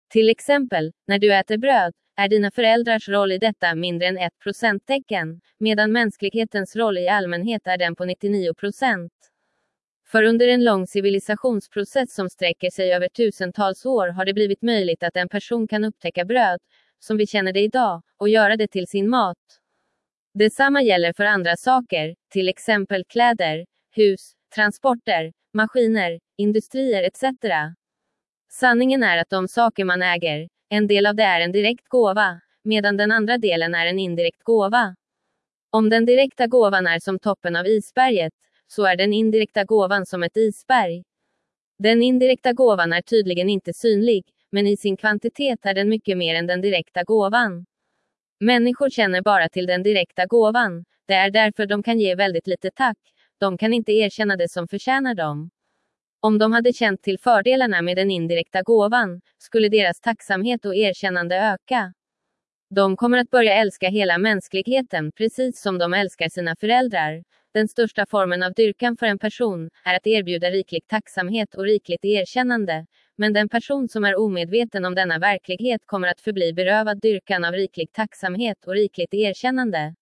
Till exempel, när du äter bröd, är dina föräldrars roll i detta mindre än 1%, medan mänsklighetens roll i allmänhet är den på 99%. För under en lång civilisationsprocess som sträcker sig över tusentals år har det blivit möjligt att en person kan upptäcka bröd, som vi känner det idag, och göra det till sin mat. Detsamma gäller för andra saker, till exempel kläder, hus, transporter, maskiner, industrier etc. Sanningen är att de saker man äger, en del av det är en direkt gåva, medan den andra delen är en indirekt gåva. Om den direkta gåvan är som toppen av isberget, så är den indirekta gåvan som ett isberg. Den indirekta gåvan är tydligen inte synlig, men i sin kvantitet är den mycket mer än den direkta gåvan. Människor känner bara till den direkta gåvan, det är därför de kan ge väldigt lite tack, de kan inte erkänna det som förtjänar dem. Om de hade känt till fördelarna med den indirekta gåvan, skulle deras tacksamhet och erkännande öka. De kommer att börja älska hela mänskligheten, precis som de älskar sina föräldrar. Den största formen av dyrkan för en person är att erbjuda riklig tacksamhet och rikligt erkännande, men den person som är omedveten om denna verklighet kommer att förbli berövad dyrkan av riklig tacksamhet och rikligt erkännande.